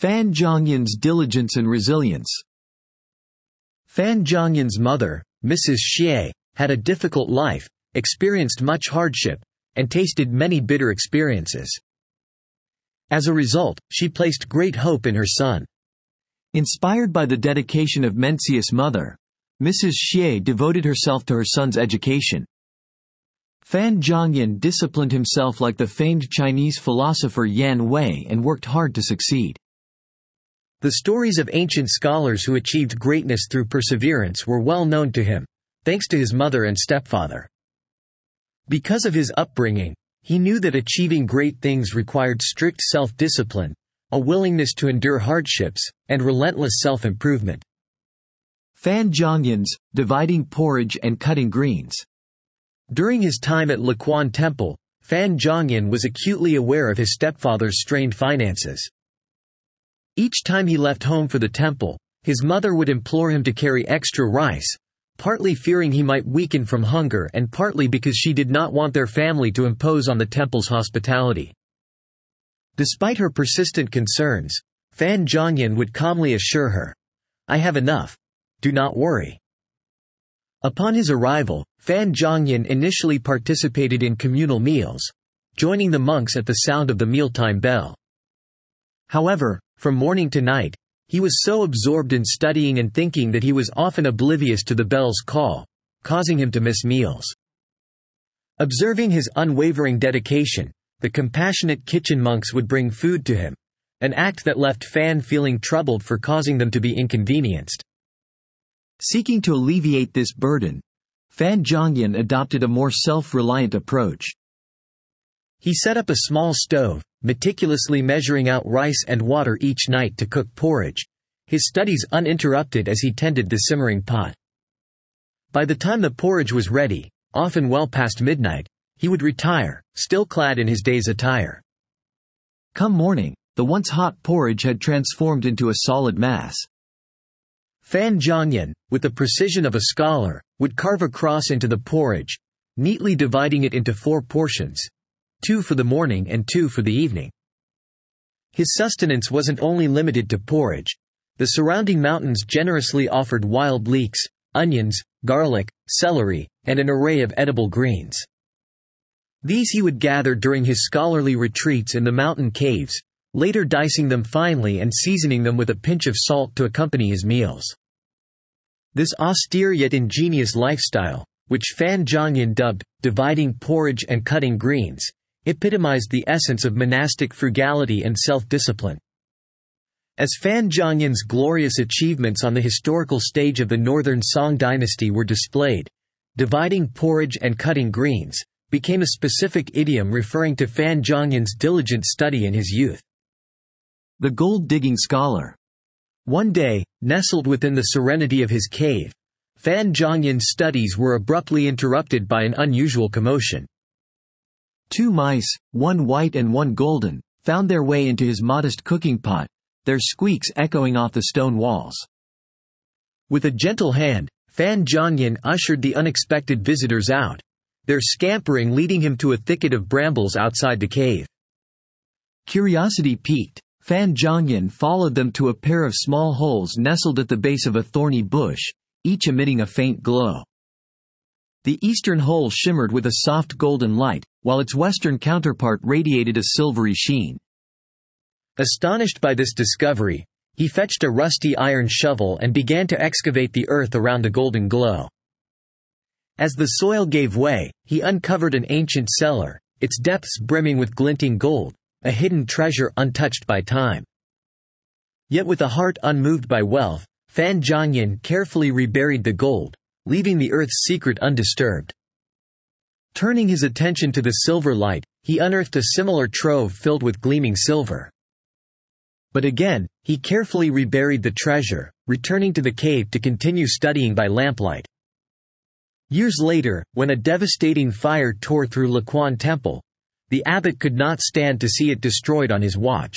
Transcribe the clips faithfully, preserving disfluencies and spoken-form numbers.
Fan Zhongyan's diligence and resilience. Fan Zhongyan's mother, Missus Xie, had a difficult life, experienced much hardship, and tasted many bitter experiences. As a result, she placed great hope in her son. Inspired by the dedication of Mencius' mother, Missus Xie devoted herself to her son's education. Fan Zhongyan disciplined himself like the famed Chinese philosopher Yan Wei and worked hard to succeed. The stories of ancient scholars who achieved greatness through perseverance were well known to him, thanks to his mother and stepfather. Because of his upbringing, he knew that achieving great things required strict self-discipline, a willingness to endure hardships, and relentless self-improvement. Fan Zhongyan's dividing porridge and cutting greens. During his time at Laquan Temple, Fan Zhongyan was acutely aware of his stepfather's strained finances. Each time he left home for the temple, his mother would implore him to carry extra rice, partly fearing he might weaken from hunger and partly because she did not want their family to impose on the temple's hospitality. Despite her persistent concerns, Fan Zhongyan would calmly assure her, "I have enough. Do not worry." Upon his arrival, Fan Zhongyan initially participated in communal meals, joining the monks at the sound of the mealtime bell. However, from morning to night, he was so absorbed in studying and thinking that he was often oblivious to the bell's call, causing him to miss meals. Observing his unwavering dedication, the compassionate kitchen monks would bring food to him, an act that left Fan feeling troubled for causing them to be inconvenienced. Seeking to alleviate this burden, Fan Zhongyan adopted a more self-reliant approach. He set up a small stove, meticulously measuring out rice and water each night to cook porridge, his studies uninterrupted as he tended the simmering pot. By the time the porridge was ready, often well past midnight, he would retire, still clad in his day's attire. Come morning, the once hot porridge had transformed into a solid mass. Fan Zhongyan, with the precision of a scholar, would carve a cross into the porridge, neatly dividing it into four portions, two for the morning and two for the evening. His sustenance wasn't only limited to porridge. The surrounding mountains generously offered wild leeks, onions, garlic, celery, and an array of edible greens. These he would gather during his scholarly retreats in the mountain caves, later dicing them finely and seasoning them with a pinch of salt to accompany his meals. This austere yet ingenious lifestyle, which Fan Zhongyan dubbed dividing porridge and cutting greens, epitomized the essence of monastic frugality and self-discipline. As Fan Zhongyan's glorious achievements on the historical stage of the Northern Song dynasty were displayed, dividing porridge and cutting greens became a specific idiom referring to Fan Zhongyan's diligent study in his youth. The gold-digging scholar. One day, nestled within the serenity of his cave, Fan Zhongyan's studies were abruptly interrupted by an unusual commotion. Two mice, one white and one golden, found their way into his modest cooking pot, their squeaks echoing off the stone walls. With a gentle hand, Fan Zhongyan ushered the unexpected visitors out, their scampering leading him to a thicket of brambles outside the cave. Curiosity piqued, Fan Zhongyan followed them to a pair of small holes nestled at the base of a thorny bush, each emitting a faint glow. The eastern hole shimmered with a soft golden light, while its western counterpart radiated a silvery sheen. Astonished by this discovery, he fetched a rusty iron shovel and began to excavate the earth around the golden glow. As the soil gave way, he uncovered an ancient cellar, its depths brimming with glinting gold, a hidden treasure untouched by time. Yet with a heart unmoved by wealth, Fan Zhongyan carefully reburied the gold, leaving the earth's secret undisturbed. Turning his attention to the silver light, he unearthed a similar trove filled with gleaming silver. But again, he carefully reburied the treasure, returning to the cave to continue studying by lamplight. Years later, when a devastating fire tore through Laquan Temple, the abbot could not stand to see it destroyed on his watch.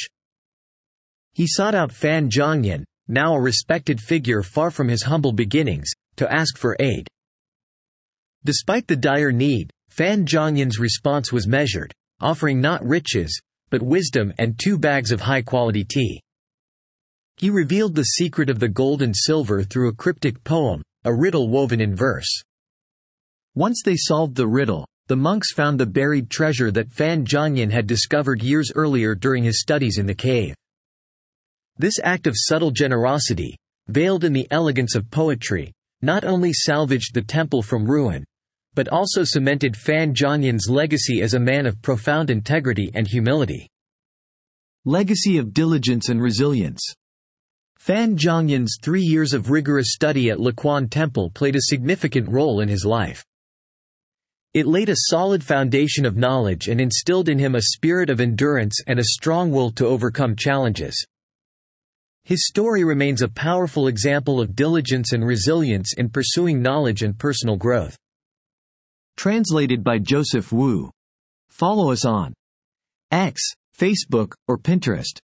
He sought out Fan Zhongyan, now a respected figure far from his humble beginnings, to ask for aid. Despite the dire need, Fan Zhongyan's response was measured, offering not riches, but wisdom and two bags of high-quality tea. He revealed the secret of the gold and silver through a cryptic poem, a riddle woven in verse. Once they solved the riddle, the monks found the buried treasure that Fan Zhongyun had discovered years earlier during his studies in the cave. This act of subtle generosity, veiled in the elegance of poetry, not only salvaged the temple from ruin, but also cemented Fan Zhongyun's legacy as a man of profound integrity and humility. Legacy of diligence and resilience. Fan Zhongyun's three years of rigorous study at Laquan Temple played a significant role in his life. It laid a solid foundation of knowledge and instilled in him a spirit of endurance and a strong will to overcome challenges. His story remains a powerful example of diligence and resilience in pursuing knowledge and personal growth. Translated by Joseph Wu. Follow us on X, Facebook, or Pinterest.